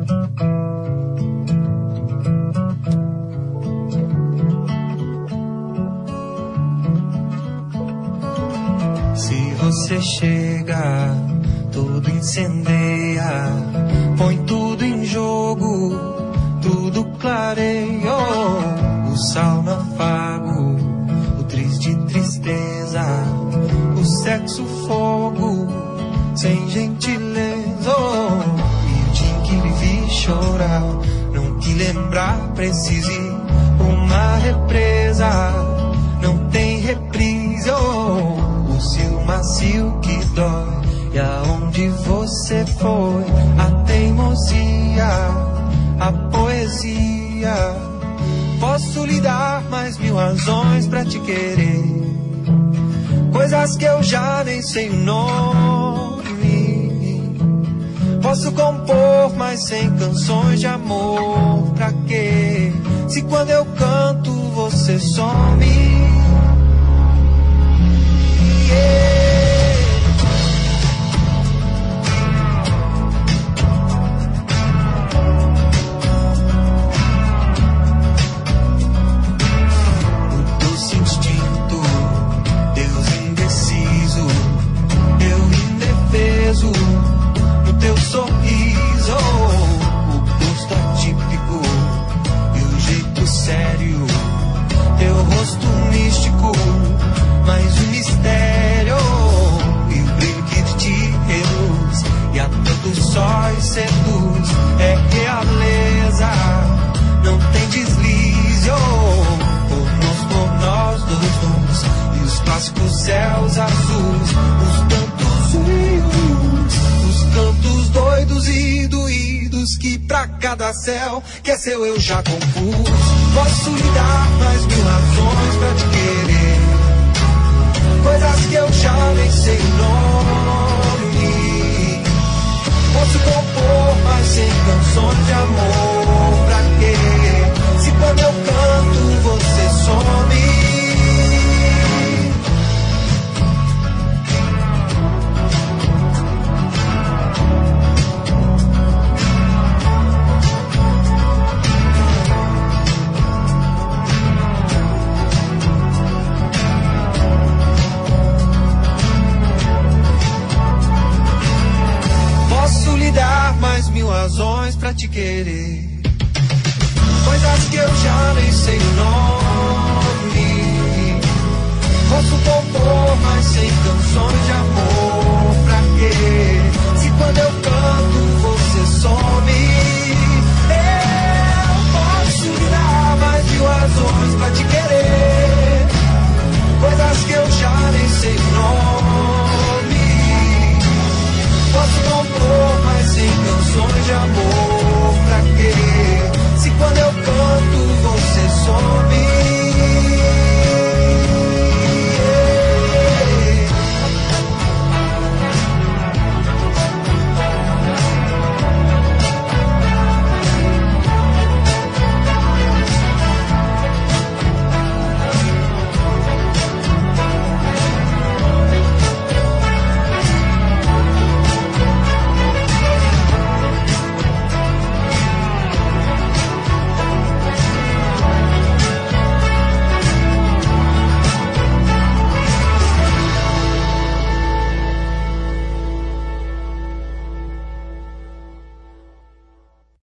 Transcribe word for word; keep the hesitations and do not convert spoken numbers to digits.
Se você chega, tudo incendeia, põe tudo em jogo, tudo clareia, o sal no afago, o triz de tristeza, o sexo fogo, sem gentileza, oh, e o dia em que lhe vi chorar, não te lembrar, precise uma represa, não tem reprise, oh, o seu macio que dói, e aonde você foi, a teimosia, a poesia, posso lhe dar mais mil razões pra te querer, coisas que eu já nem sei o nome. Posso compor mais cem canções de amor, pra quê? Se quando eu canto você some. Yeah. No teu sorriso, o gosto atípico e o jeito sério, teu rosto místico, mais um mistério, e o brilho que de ti reluz, e a tantos sóis seduz, é realeza, não tem deslize, oh, por nós, por nós dois, e os clássicos céus azuis, os tantos rios, os cantos doidos e doídos que pra cada céu que é seu eu já compus. Posso lhe dar mais mil razões pra te querer, coisas que eu já nem sei o nome. Posso compor mais cem canções de amor, pra quê? Se quando eu canto você some. Dar mais mil razões pra te querer, coisas que eu já nem sei o nome. Posso compor mais cem canções de amor, pra quê? Se quando eu canto